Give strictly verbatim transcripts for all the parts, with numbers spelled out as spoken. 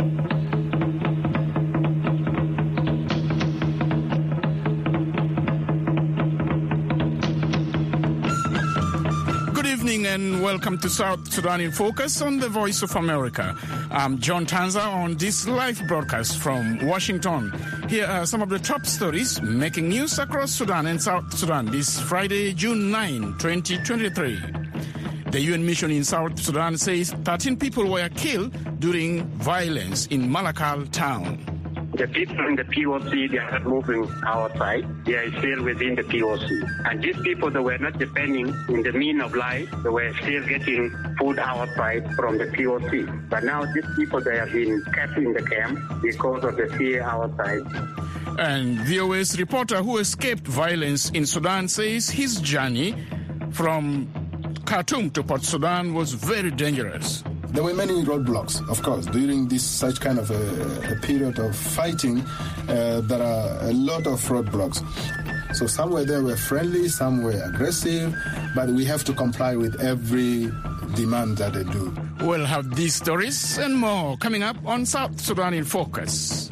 And welcome to South Sudan in Focus on the Voice of America. I'm John Tanza on this live broadcast from Washington. Here are some of the top stories making news across Sudan and South Sudan this Friday, June ninth, twenty twenty-three. The U N mission in South Sudan says thirteen people were killed during violence in Malakal town. The people in the P O C, they are not moving outside. They are still within the P O C. And these people, they were not depending in the mean of life. They were still getting food outside from the P O C. But now these people, they have been kept in the camp because of the fear outside. And V O A's reporter who escaped violence in Sudan says his journey from Khartoum to Port Sudan was very dangerous. There were many roadblocks, of course, during this such kind of a, a period of fighting. Uh, there are a lot of roadblocks. So some were there were friendly, some were aggressive, but we have to comply with every demand that they do. We'll have these stories and more coming up on South Sudan in Focus.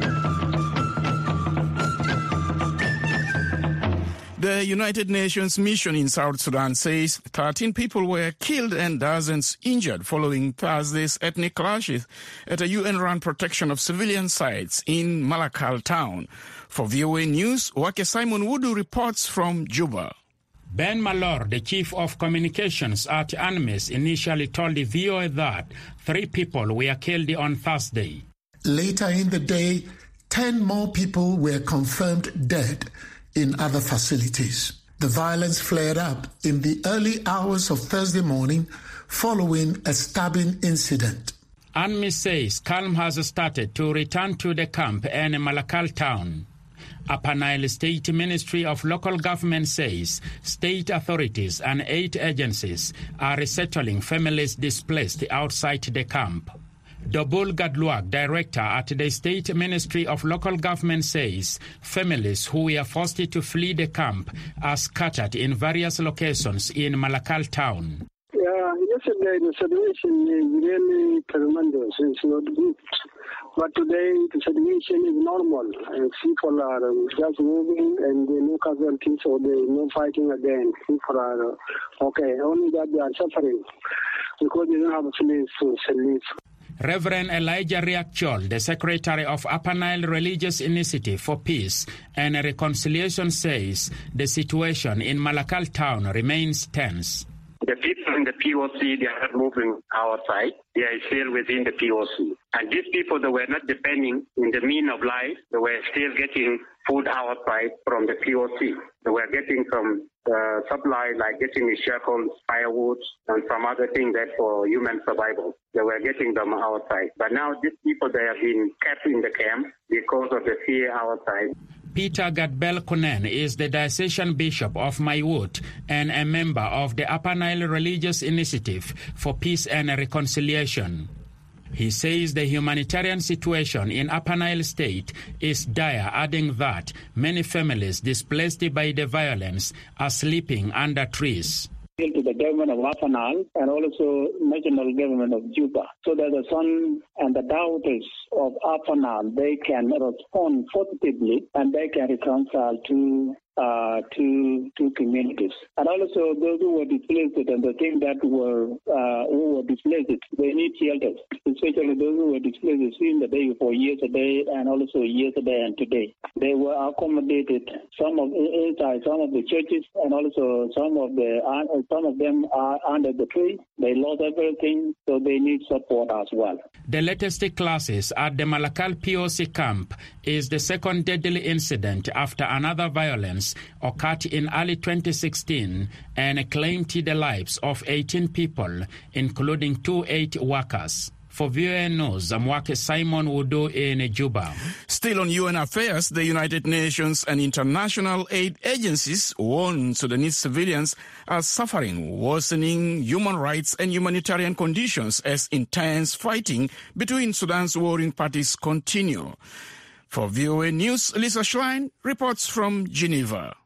The United Nations mission in South Sudan says thirteen people were killed and dozens injured following Thursday's ethnic clashes at a U N-run protection of civilian sites in Malakal town. For V O A News, Wake Simon Wudu reports from Juba. Ben Malor, the chief of communications at UNMISS, initially told the V O A that three people were killed on Thursday. Later in the day, ten more people were confirmed dead in other facilities. The violence flared up in the early hours of Thursday morning following a stabbing incident. UNMISS says calm has started to return to the camp in Malakal town. Upper Nile State Ministry of Local Government says state authorities and aid agencies are resettling families displaced outside the camp. Dobul Gadluak, director at the State Ministry of Local Government, says families who were forced to flee the camp are scattered in various locations in Malakal town. Yeah, yesterday the situation is really tremendous. It's not good. But today the situation is normal. And people are um, just moving and there are no casualties or there is no fighting again. People are uh, okay, only that they are suffering because they don't have a place to live. Reverend Elijah Riakchol, the secretary of Upper Nile Religious Initiative for Peace and Reconciliation, says the situation in Malakal town remains tense. The people in the P O C, they are not moving outside. They are still within the P O C. And these people, they were not depending in the mean of life. They were still getting food outside from the P O C. They were getting some uh, supply, like getting shackles, firewood, and some other things that for human survival. They were getting them outside. But now these people, they have been kept in the camp because of the fear outside. Peter Gadbel Kunen is the diocesan bishop of Maiwut and a member of the Upper Nile Religious Initiative for Peace and Reconciliation. He says the humanitarian situation in Upper Nile State is dire, adding that many families displaced by the violence are sleeping under trees. To the government of Upper Nile and also national government of Juba, so that the sons and the daughters of Upper Nile, they can respond positively and they can reconcile to uh, to to communities. And also those who were displaced and the things that were uh, who were displaced, they need shelters, especially those who were displaced in the day before yesterday and also yesterday and today. They were accommodated, some of inside some of the churches and also some of the uh, some of them are under the tree. They lost everything, so they need support as well. The latest clashes at the Malakal P O C camp is the second deadly incident after another violence occurred in early twenty sixteen and claimed the lives of eighteen people, including two aid workers. For V O A News, I'm Wake Simon Wudu in Juba. Still on U N affairs, the United Nations and international aid agencies warn Sudanese civilians are suffering worsening human rights and humanitarian conditions as intense fighting between Sudan's warring parties continue. For V O A News, Lisa Schlein reports from Geneva.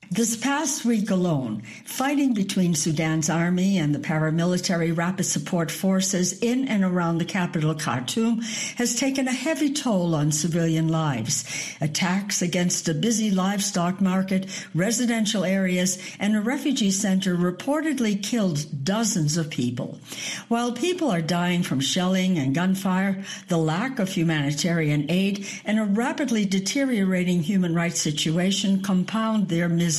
This past week alone, fighting between Sudan's army and the paramilitary rapid support forces in and around the capital Khartoum has taken a heavy toll on civilian lives. Attacks against a busy livestock market, residential areas, and a refugee center reportedly killed dozens of people. While people are dying from shelling and gunfire, the lack of humanitarian aid and a rapidly deteriorating human rights situation compound their misery.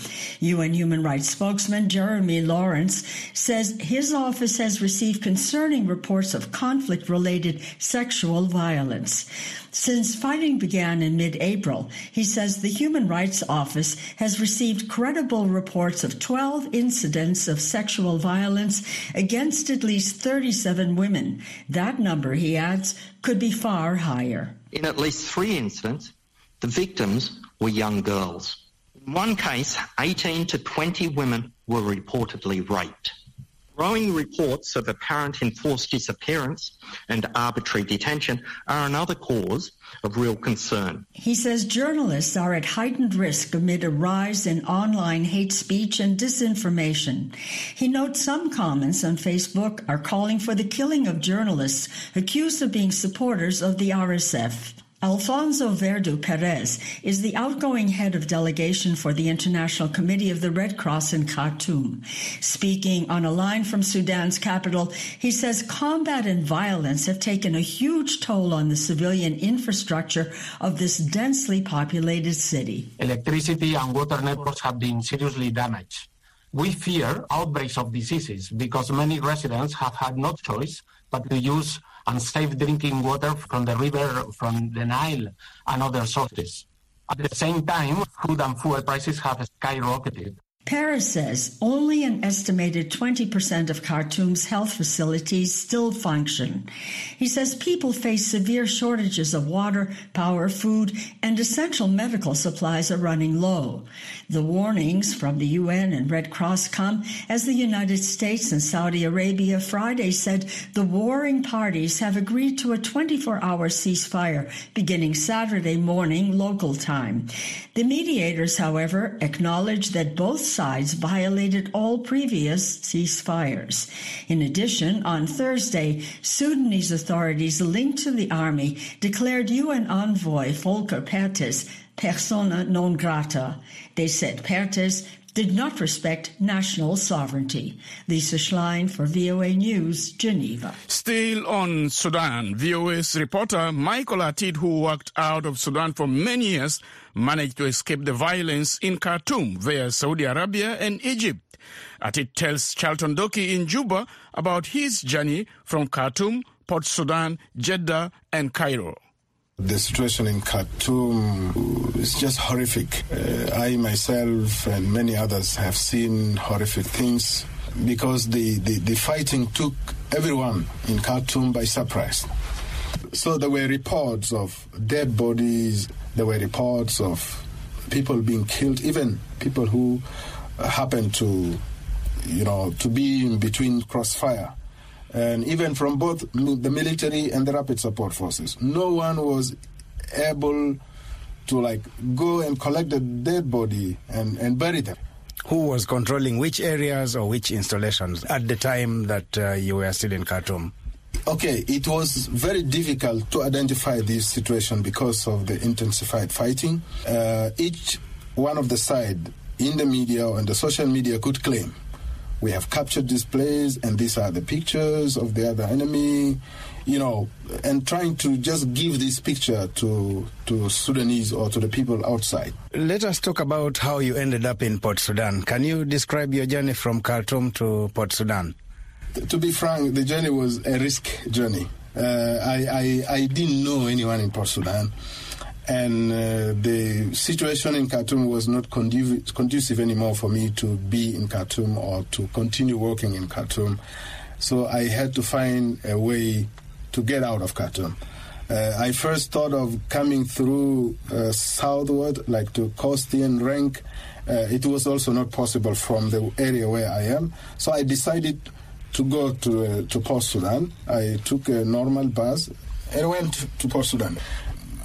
U N Human Rights spokesman Jeremy Lawrence says his office has received concerning reports of conflict-related sexual violence. Since fighting began in mid-April, he says the Human Rights Office has received credible reports of twelve incidents of sexual violence against at least thirty-seven women. That number, he adds, could be far higher. In at least three incidents, the victims were young girls. In one case, eighteen to twenty women were reportedly raped. Growing reports of apparent enforced disappearance and arbitrary detention are another cause of real concern. He says journalists are at heightened risk amid a rise in online hate speech and disinformation. He notes some comments on Facebook are calling for the killing of journalists accused of being supporters of the R S F. Alfonso Verdu Perez is the outgoing head of delegation for the International Committee of the Red Cross in Khartoum. Speaking on a line from Sudan's capital, he says combat and violence have taken a huge toll on the civilian infrastructure of this densely populated city. Electricity and water networks have been seriously damaged. We fear outbreaks of diseases because many residents have had no choice but to use unsafe drinking water from the river, from the Nile, and other sources. At the same time, food and fuel prices have skyrocketed. Paris says only an estimated twenty percent of Khartoum's health facilities still function. He says people face severe shortages of water, power, food, and essential medical supplies are running low. The warnings from the U N and Red Cross come as the United States and Saudi Arabia Friday said the warring parties have agreed to a twenty-four hour ceasefire beginning Saturday morning local time. The mediators, however, acknowledge that both sides violated all previous ceasefires. In addition, on Thursday, Sudanese authorities linked to the army declared U N envoy Volker Perthes persona non grata. They said Perthes did not respect national sovereignty. Lisa Schlein for V O A News, Geneva. Still on Sudan, V O A's reporter Michael Atid, who worked out of Sudan for many years, managed to escape the violence in Khartoum via Saudi Arabia and Egypt. Atid tells Charlton Doki in Juba about his journey from Khartoum, Port Sudan, Jeddah, and Cairo. The situation in Khartoum is just horrific. Uh, I myself and many others have seen horrific things because the, the, the fighting took everyone in Khartoum by surprise. So there were reports of dead bodies, there were reports of people being killed, even people who happened to, you know, to be in between crossfire. And even from both the military and the rapid support forces. No one was able to, like, go and collect the dead body and, and bury them. Who was controlling which areas or which installations at the time that uh, you were still in Khartoum? Okay, it was very difficult to identify this situation because of the intensified fighting. Uh, each one of the side in the media and the social media could claim, we have captured this place, and these are the pictures of the other enemy, you know, and trying to just give this picture to to Sudanese or to the people outside. Let us talk about how you ended up in Port Sudan. Can you describe your journey from Khartoum to Port Sudan? To be frank, the journey was a risk journey. Uh, I, I, I didn't know anyone in Port Sudan. And uh, the situation in Khartoum was not conducive, conducive anymore for me to be in Khartoum or to continue working in Khartoum. So I had to find a way to get out of Khartoum. Uh, I first thought of coming through uh, southward, like to Kosti and Renk. Uh, it was also not possible from the area where I am. So I decided to go to, uh, to Port Sudan. I took a normal bus and went to Port Sudan.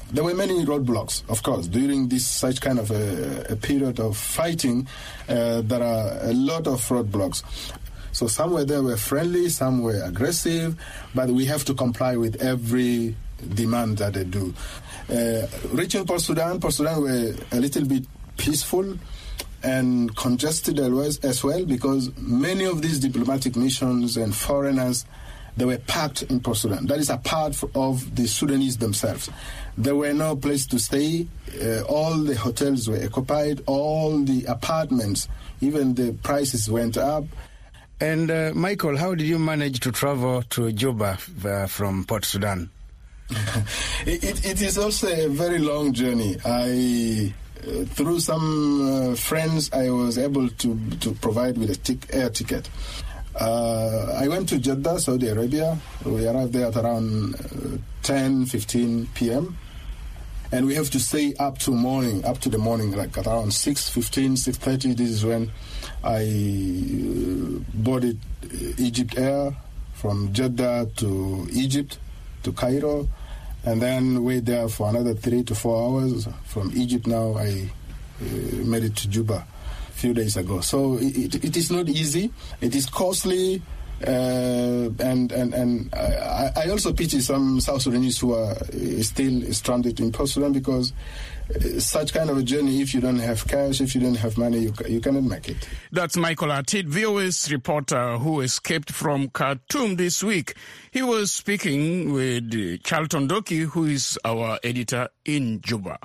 There were many roadblocks, of course. During this such kind of a, a period of fighting, uh, there are a lot of roadblocks. So some were there were friendly, some were aggressive, but we have to comply with every demand that they do. Uh, reaching Port Sudan, Port Sudan were a little bit peaceful and congested as well, because many of these diplomatic missions and foreigners, they were packed in Port Sudan. That is a part of the Sudanese themselves. There were no place to stay. Uh, all the hotels were occupied, all the apartments, even the prices went up. And uh, Michael, how did you manage to travel to Juba uh, from Port Sudan? it, it, it is also a very long journey. I, uh, through some uh, friends, I was able to to provide with a tic- air ticket. Uh, I went to Jeddah, Saudi Arabia. We arrived there at around uh, ten, fifteen p.m. And we have to stay up to morning, up to the morning, like around six fifteen, six thirty. This is when I uh, boarded Egypt Air from Jeddah to Egypt, to Cairo, and then wait there for another three to four hours. From Egypt now, I uh, made it to Juba a few days ago. So it, it, it is not easy. It is costly. Uh, and and and I, I also pity some South Sudanese who are still stranded in Port Sudan, because such kind of a journey, if you don't have cash, if you don't have money, you, you cannot make it. That's Michael Atit, V O A's reporter who escaped from Khartoum this week. He was speaking with Charlton Doki, who is our editor in Juba.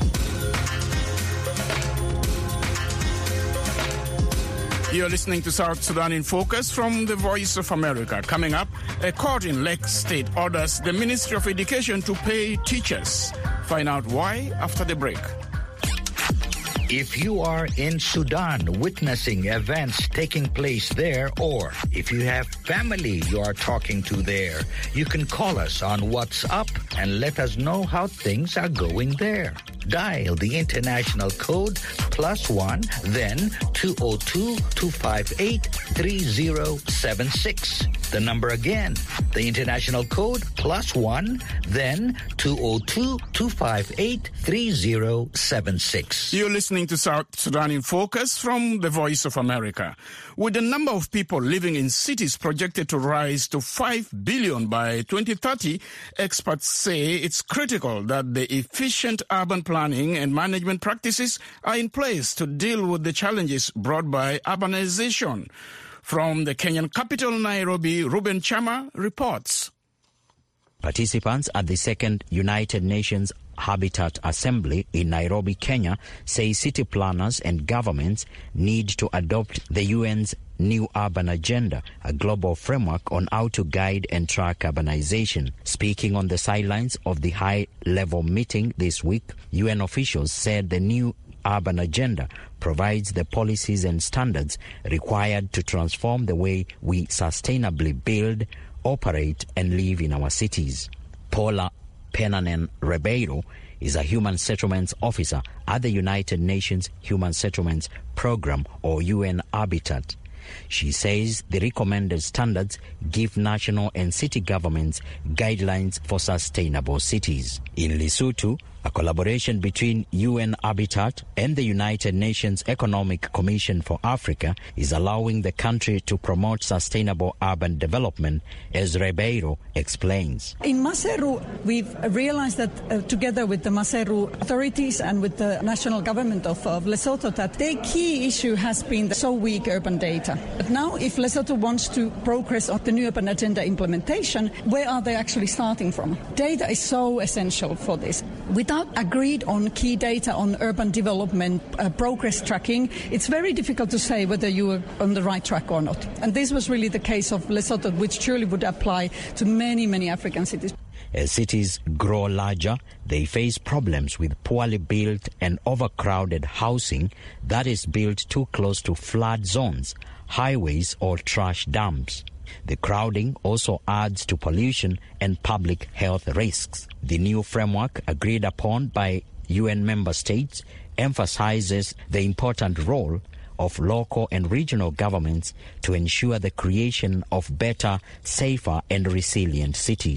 You're listening to South Sudan in Focus from the Voice of America. Coming up, a court in Lake State orders the Ministry of Education to pay teachers. Find out why after the break. If you are in Sudan witnessing events taking place there, or if you have family you are talking to there, you can call us on WhatsApp and let us know how things are going there. Dial the international code plus one, then two oh two, two five eight, three oh seven six. The number again, the international code plus one, then two oh two, two five eight, three oh seven six. You're listening to South Sudan in Focus from the Voice of America. With the number of people living in cities projected to rise to five billion by twenty thirty, experts say it's critical that the efficient urban planning and management practices are in place to deal with the challenges brought by urbanization. From the Kenyan capital, Nairobi, Ruben Chama reports. Participants at the second United Nations Habitat Assembly in Nairobi, Kenya, say city planners and governments need to adopt the U N's New Urban Agenda, a global framework on how to guide and track urbanization. Speaking on the sidelines of the high-level meeting this week, U N officials said the New Urban Agenda provides the policies and standards required to transform the way we sustainably build, operate, and live in our cities. Paula Penanen Ribeiro is a Human Settlements Officer at the United Nations Human Settlements Program, or U N Habitat. She says the recommended standards give national and city governments guidelines for sustainable cities. In Lesotho, a collaboration between U N Habitat and the United Nations Economic Commission for Africa is allowing the country to promote sustainable urban development, as Ribeiro explains. In Maseru, we've realized that uh, together with the Maseru authorities and with the national government of, of Lesotho, that their key issue has been the so weak urban data. But now, if Lesotho wants to progress on the new urban agenda implementation, where are they actually starting from? Data is so essential for this. Without agreed on key data on urban development uh, progress tracking, it's very difficult to say whether you are on the right track or not. And this was really the case of Lesotho, which surely would apply to many, many African cities. As cities grow larger, they face problems with poorly built and overcrowded housing that is built too close to flood zones, highways, or trash dumps. The crowding also adds to pollution and public health risks. The new framework, agreed upon by U N member states, emphasizes the important role of local and regional governments to ensure the creation of better, safer, and resilient cities.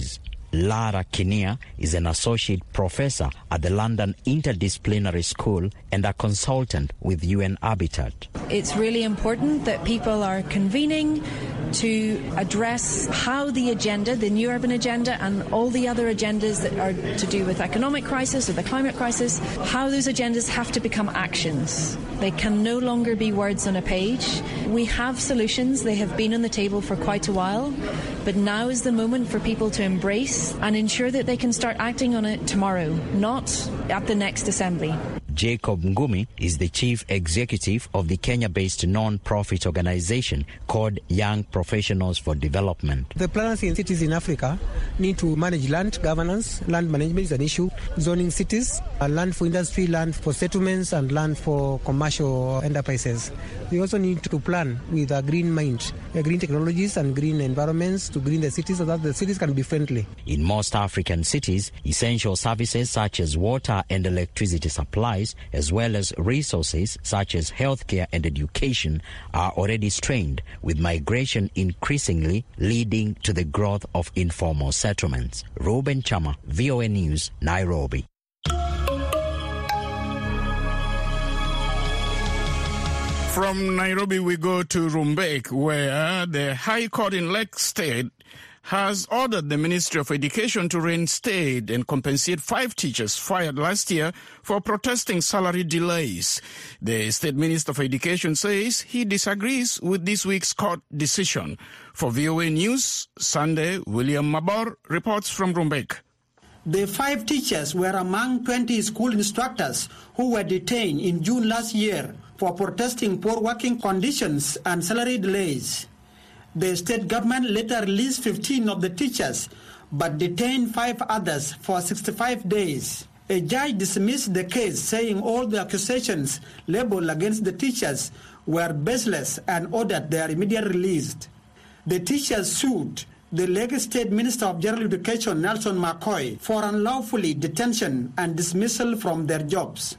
Lara Kinnear is an associate professor at the London Interdisciplinary School and a consultant with U N Habitat. It's really important that people are convening to address how the agenda, the new urban agenda, and all the other agendas that are to do with economic crisis or the climate crisis, how those agendas have to become actions. They can no longer be words on a page. We have solutions. They have been on the table for quite a while, but now is the moment for people to embrace and ensure that they can start acting on it tomorrow, not at the next assembly. Jacob Ngumi is the chief executive of the Kenya-based non-profit organization called Young Professionals for Development. The planners in cities in Africa need to manage land governance. Land management is an issue. Zoning cities, uh, land for industry, land for settlements, and land for commercial enterprises. We also need to plan with a green mind, uh, green technologies and green environments to green the cities so that the cities can be friendly. In most African cities, essential services such as water and electricity supplies, as well as resources such as healthcare and education, are already strained, with migration increasingly leading to the growth of informal settlements. Ruben Chama, V O A News, Nairobi. From Nairobi, we go to Rumbek, where the High Court in Lake State has ordered the Ministry of Education to reinstate and compensate five teachers fired last year for protesting salary delays. The State Minister of Education says he disagrees with this week's court decision. For V O A News, Sunday, William Mabor reports from Rumbek. The five teachers were among twenty school instructors who were detained in June last year for protesting poor working conditions and salary delays. The state government later released fifteen of the teachers, but detained five others for sixty-five days. A judge dismissed the case, saying all the accusations labeled against the teachers were baseless and ordered their immediate release. The teachers sued the Lagos State Minister of General Education, Nelson McCoy, for unlawfully detention and dismissal from their jobs.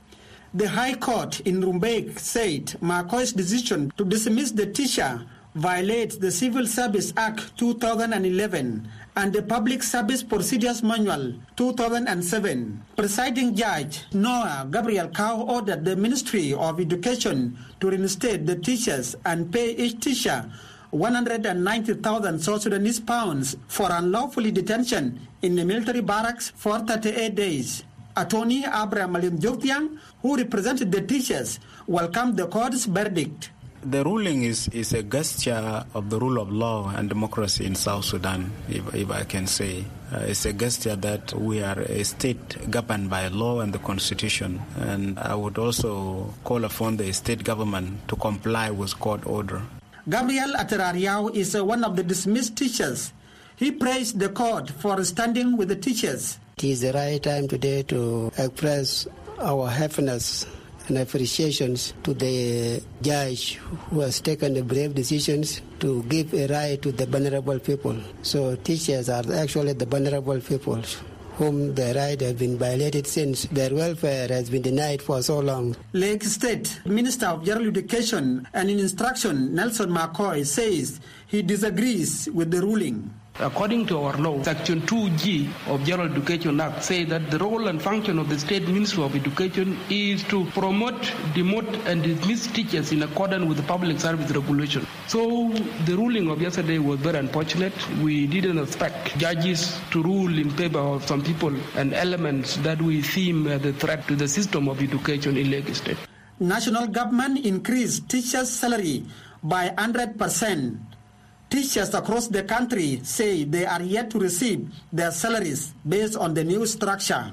The High Court in Rumbek said McCoy's decision to dismiss the teacher violates the Civil Service Act two thousand eleven and the Public Service Procedures Manual two thousand seven. Presiding Judge Noah Gabriel Cow ordered the Ministry of Education to reinstate the teachers and pay each teacher one hundred ninety thousand South Sudanese pounds for unlawfully detention in the military barracks for thirty-eight days. Attorney Abraham Malim Joktiang, who represented the teachers, welcomed the court's verdict. The ruling is, is a gesture of the rule of law and democracy in South Sudan, if, if I can say. Uh, it's a gesture that we are a state governed by law and the constitution. And I would also call upon the state government to comply with court order. Gabriel Aterariao is uh, one of the dismissed teachers. He praised the court for standing with the teachers. It is the right time today to express our happiness and appreciations to the judge who has taken the brave decisions to give a right to the vulnerable people. So teachers are actually the vulnerable people whom their right has been violated since their welfare has been denied for so long. Lake State Minister of General Education and Instruction Nelson McCoy says he disagrees with the ruling. According to our law, Section two G of General Education Act says that the role and function of the State Ministry of Education is to promote, demote, and dismiss teachers in accordance with the Public Service Regulation. So the ruling of yesterday was very unfortunate. We didn't expect judges to rule in favor of some people and elements that we deem as a threat to the system of education in Lagos State. National government increased teachers' salary by one hundred percent. Teachers across the country say they are yet to receive their salaries based on the new structure.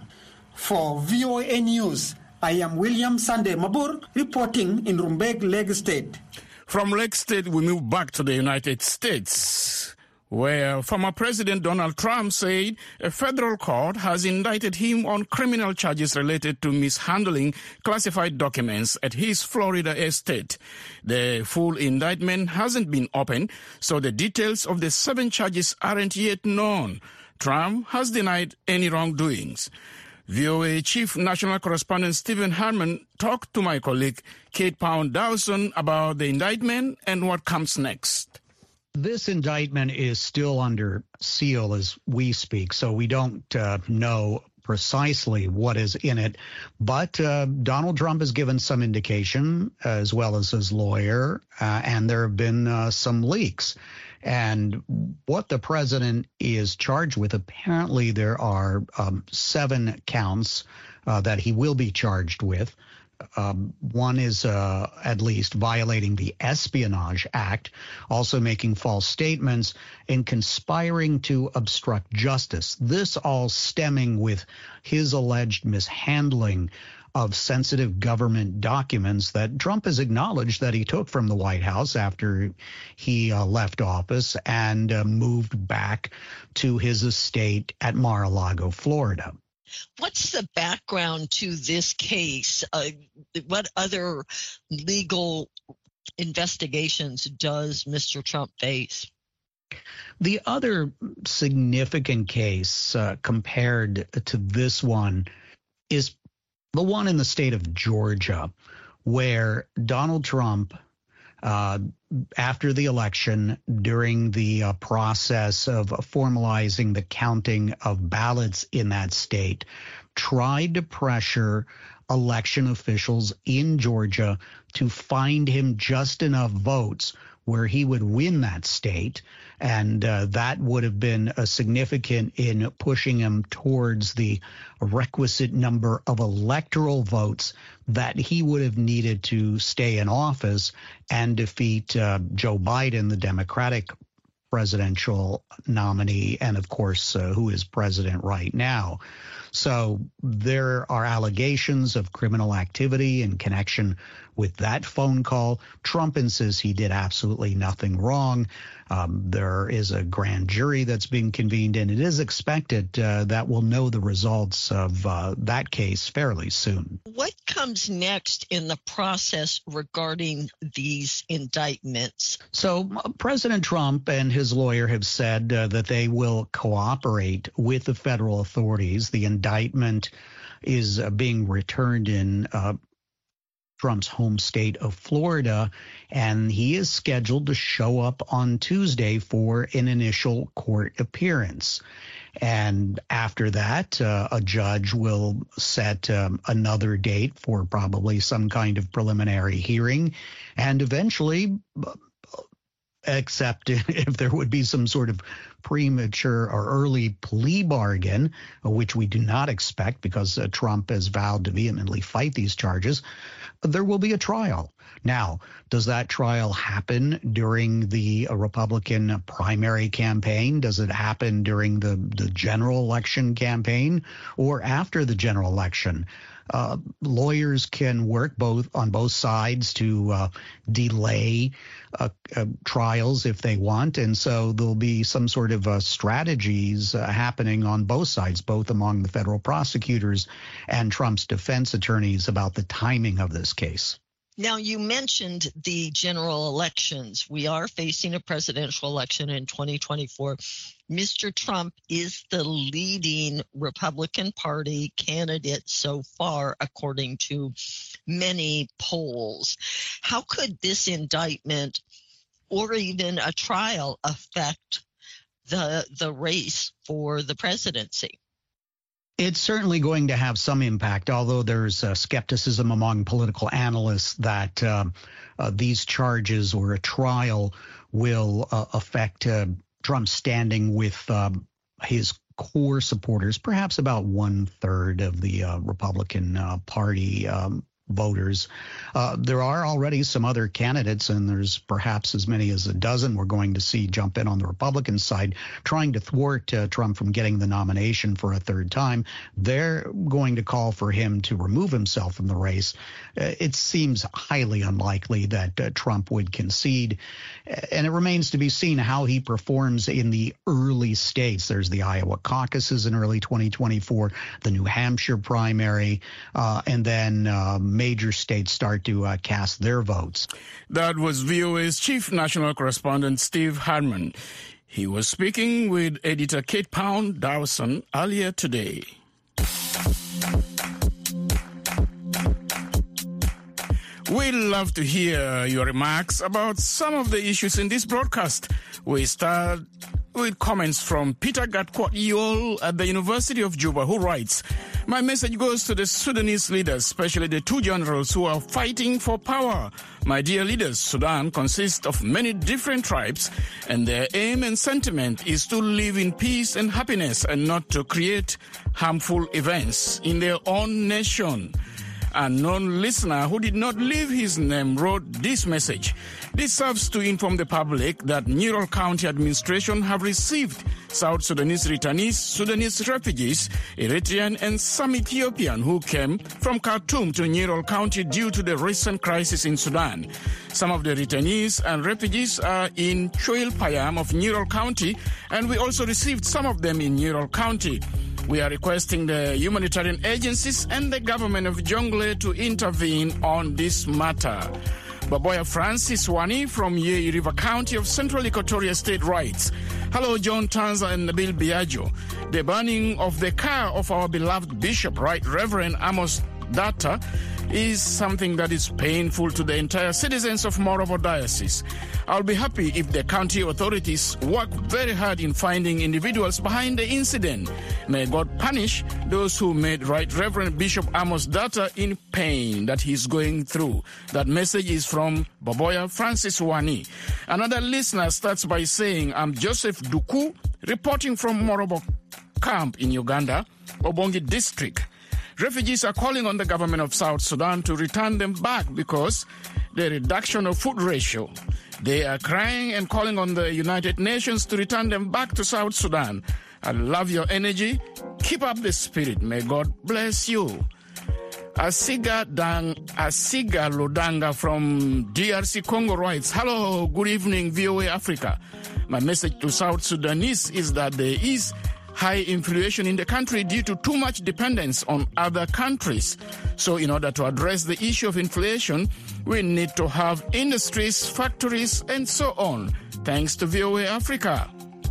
For V O A News, I am William Sunday Mabur reporting in Rumbek, Lagos State. From Lake State, we move back to the United States, where former President Donald Trump said a federal court has indicted him on criminal charges related to mishandling classified documents at his Florida estate. The full indictment hasn't been opened, so the details of the seven charges aren't yet known. Trump has denied any wrongdoings. V O A Chief National Correspondent Stephen Harmon talked to my colleague Kate Pound Dawson about the indictment and what comes next. This indictment is still under seal as we speak, so we don't uh, know precisely what is in it. But uh, Donald Trump has given some indication, as well as his lawyer, uh, and there have been uh, some leaks. And what the president is charged with, apparently there are um, seven counts uh, that he will be charged with. Um, one is uh, at least violating the Espionage Act, also making false statements, and conspiring to obstruct justice. This all stemming with his alleged mishandling of sensitive government documents that Trump has acknowledged that he took from the White House after he uh, left office and uh, moved back to his estate at Mar-a-Lago, Florida. What's the background to this case? Uh, what other legal investigations does Mister Trump face? The other significant case uh, compared to this one is the one in the state of Georgia, where Donald Trump, uh, after the election, during the uh, process of formalizing the counting of ballots in that state, tried to pressure election officials in Georgia to find him just enough votes where he would win that state. And uh, that would have been uh, significant in pushing him towards the requisite number of electoral votes that he would have needed to stay in office and defeat uh, Joe Biden, the Democratic presidential nominee, and of course, uh, who is president right now. So there are allegations of criminal activity in connection with that phone call. Trump insists he did absolutely nothing wrong. Um, there is a grand jury that's being convened, and it is expected uh, that we'll know the results of uh, that case fairly soon. What comes next in the process regarding these indictments? So uh, President Trump and his lawyer have said uh, that they will cooperate with the federal authorities. The indictment is uh, being returned in uh, Trump's home state of Florida, and he is scheduled to show up on Tuesday for an initial court appearance. And after that, uh, a judge will set um, another date for probably some kind of preliminary hearing, and eventually, except if there would be some sort of premature or early plea bargain, which we do not expect because uh, Trump has vowed to vehemently fight these charges, there will be a trial. Now, does that trial happen during the uh, Republican primary campaign? Does it happen during the, the general election campaign or after the general election? Uh, lawyers can work both on both sides to uh, delay uh, uh, trials if they want. And so there'll be some sort of uh, strategies uh, happening on both sides, both among the federal prosecutors and Trump's defense attorneys about the timing of this case. Now, you mentioned the general elections. We are facing a presidential election in twenty twenty-four. Mister Trump is the leading Republican Party candidate so far, according to many polls. How could this indictment or even a trial affect the the race for the presidency? It's certainly going to have some impact, although there's uh, skepticism among political analysts that uh, uh, these charges or a trial will uh, affect uh, Trump's standing with uh, his core supporters, perhaps about one third of the uh, Republican uh, Party um, voters. Uh, there are already some other candidates, and there's perhaps as many as a dozen we're going to see jump in on the Republican side, trying to thwart uh, Trump from getting the nomination for a third time. They're going to call for him to remove himself from the race. Uh, it seems highly unlikely that uh, Trump would concede, and it remains to be seen how he performs in the early states. There's the Iowa caucuses in early twenty twenty-four, the New Hampshire primary, uh, and then um, major states start to uh, cast their votes. That was V O A's chief national correspondent, Steve Hartman. He was speaking with editor Kate Pound Dawson earlier today. We'd love to hear your remarks about some of the issues in this broadcast. We start with comments from Peter Gatkwat Yol at the University of Juba, who writes, "My message goes to the Sudanese leaders, especially the two generals who are fighting for power. My dear leaders, Sudan consists of many different tribes, and their aim and sentiment is to live in peace and happiness and not to create harmful events in their own nation." A known listener who did not leave his name wrote this message. This serves to inform the public that Neural County administration have received South Sudanese returnees, Sudanese refugees, Eritrean and some Ethiopian who came from Khartoum to Neural County due to the recent crisis in Sudan. Some of the returnees and refugees are in Choil Payam of Neural County, and we also received some of them in Neural County. We are requesting the humanitarian agencies and the government of Jonglei to intervene on this matter. Baboya Francis Wani from Yei River County of Central Equatoria State writes, "Hello, John Tanza and Nabil Biagio. The burning of the car of our beloved Bishop, Right Reverend Amos Data, is something that is painful to the entire citizens of Morobo Diocese. I'll be happy if the county authorities work very hard in finding individuals behind the incident. May God punish those who made Right Reverend Bishop Amos Data in pain that he's going through." That message is from Baboya Francis Wani. Another listener starts by saying, "I'm Joseph Duku, reporting from Morobo Camp in Uganda, Obongi District. Refugees are calling on the government of South Sudan to return them back because the reduction of food ratio. They are crying and calling on the United Nations to return them back to South Sudan. I love your energy. Keep up the spirit. May God bless you." Asiga Dang, Asiga Lodanga from D R C Congo writes, "Hello, good evening, V O A Africa. My message to South Sudanese is that there is high inflation in the country due to too much dependence on other countries. So in order to address the issue of inflation, we need to have industries, factories, and so on. Thanks to V O A Africa."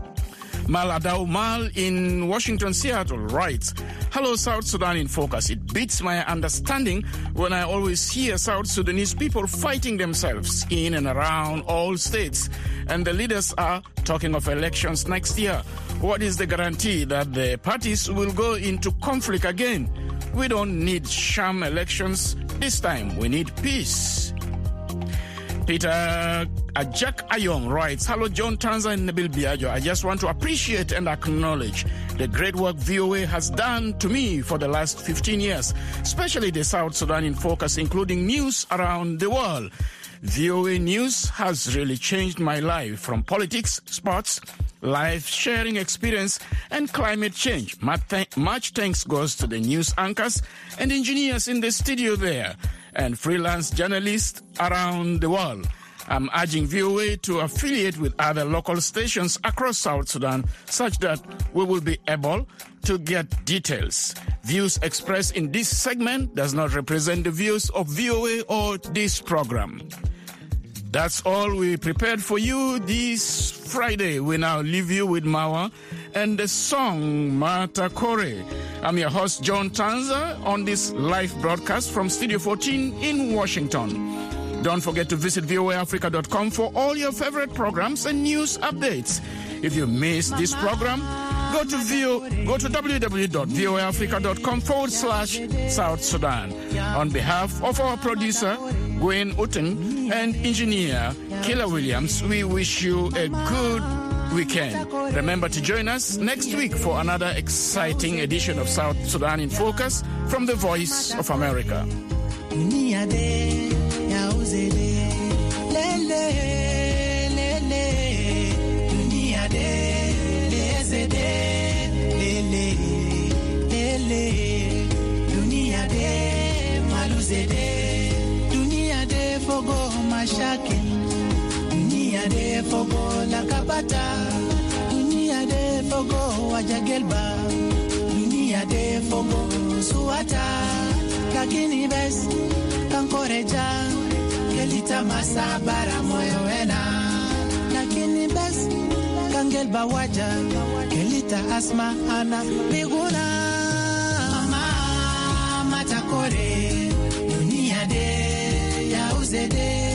Maladau Mal in Washington, Seattle writes, "Hello, South Sudan in Focus. It beats my understanding when I always hear South Sudanese people fighting themselves in and around all states. And the leaders are talking of elections next year. What is the guarantee that the parties will go into conflict again? We don't need sham elections this time. We need peace." Peter Ajak Ayong writes, "Hello, John Tanza and Nabil Biagio. I just want to appreciate and acknowledge the great work V O A has done to me for the last fifteen years, especially the South Sudan in Focus, including news around the world. V O A News has really changed my life from politics, sports, life-sharing experience, and climate change. Much thanks goes to the news anchors and engineers in the studio there, and freelance journalists around the world. I'm urging V O A to affiliate with other local stations across South Sudan such that we will be able to get details. Views expressed in this segment does not represent the views of V O A or this program." That's all we prepared for you this Friday. We now leave you with Mawa and the song Mata Kore. I'm your host, John Tanza, on this live broadcast from Studio fourteen in Washington. Don't forget to visit V O A Africa dot com for all your favorite programs and news updates. If you missed this program, go to VO, go to w w w dot v o a africa dot com forward slash South Sudan. On behalf of our producer, Gwen Uten, and engineer, Killer Williams, we wish you a good weekend. Remember to join us next week for another exciting edition of South Sudan in Focus from the Voice of America. Dunia de fogo mashakil, dunia de fogo lakabata, dunia de fogo wajagelba, dunia de fogo suata, lakini bes kankoreja, kelita masabara moyo wena, lakini bes kangelba waja, kelita asma ana biguna, mama matakore. Ya is the day.